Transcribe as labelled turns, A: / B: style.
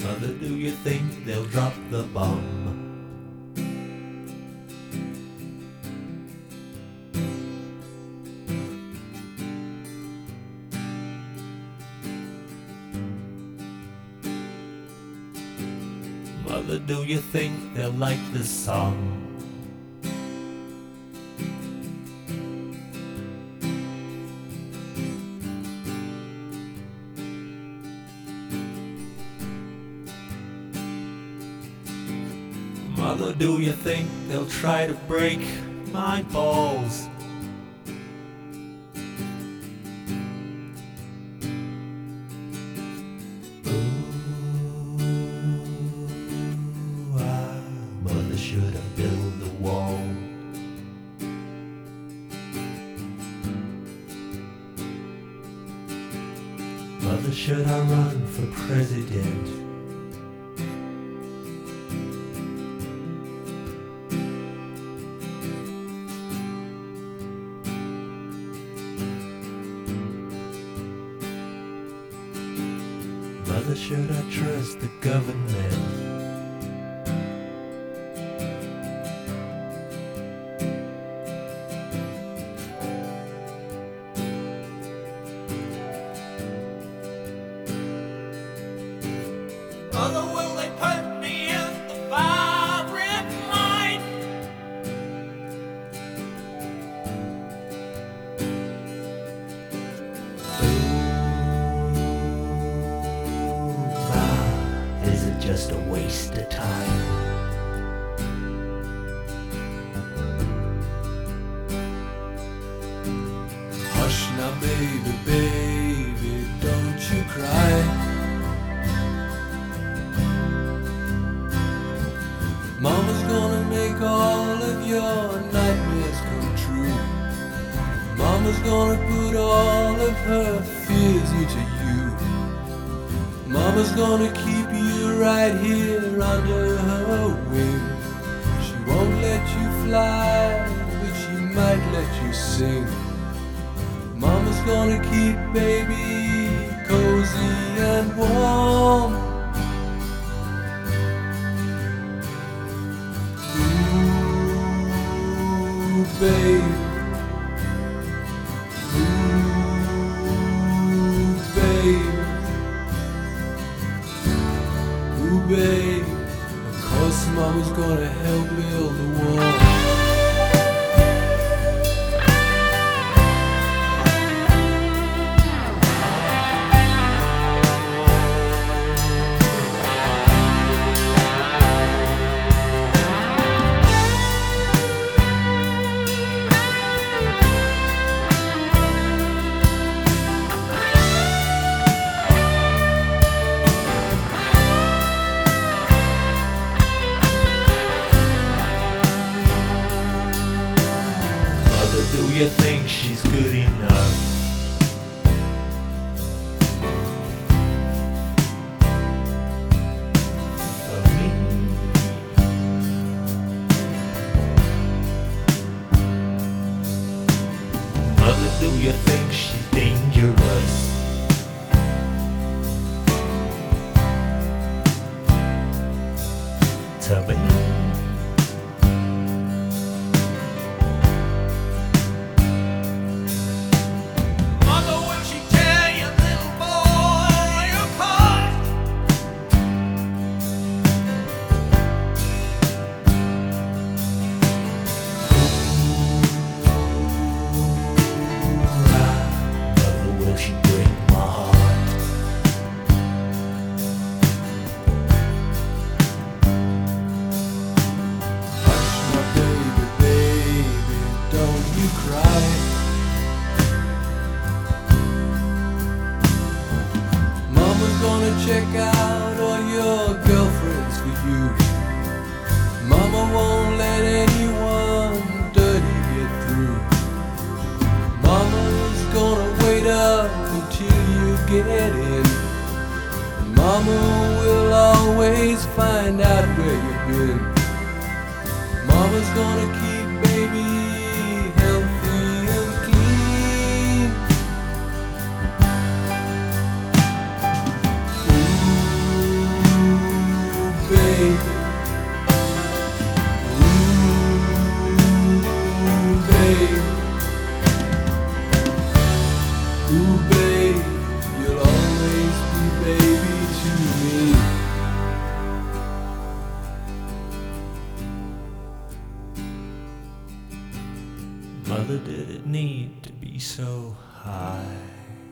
A: Mother, do you think they'll drop the bomb? Mother, do you think they'll like this song? Mother, do you think they'll try to break my balls? Mother should have built the wall. Mother, should I run for president? Mother, should I trust the government? Mother, will they put me in the firing line? Is it just a waste of time?
B: Hush now, baby, baby, don't you cry. Mama's gonna make all of your nightmares come true. Mama's gonna put all of her fears into you. Mama's gonna keep you right here under her wing. She won't let you fly, but she might let you sing. Mama's gonna keep baby cozy and warm. Ooh, babe. Ooh, babe. Ooh, babe, of course Mama's gonna help build the wall.
A: Do you think she's good enough? For me? Mother, do you think she's dangerous? To me?
B: Check out all your girlfriends for you. Mama won't let anyone dirty get through. Mama's gonna wait up until you get in. Mama will always find out where you've been. Mama's gonna keep baby healthy and clean. Ooh,
A: Mother, did it need to be so high?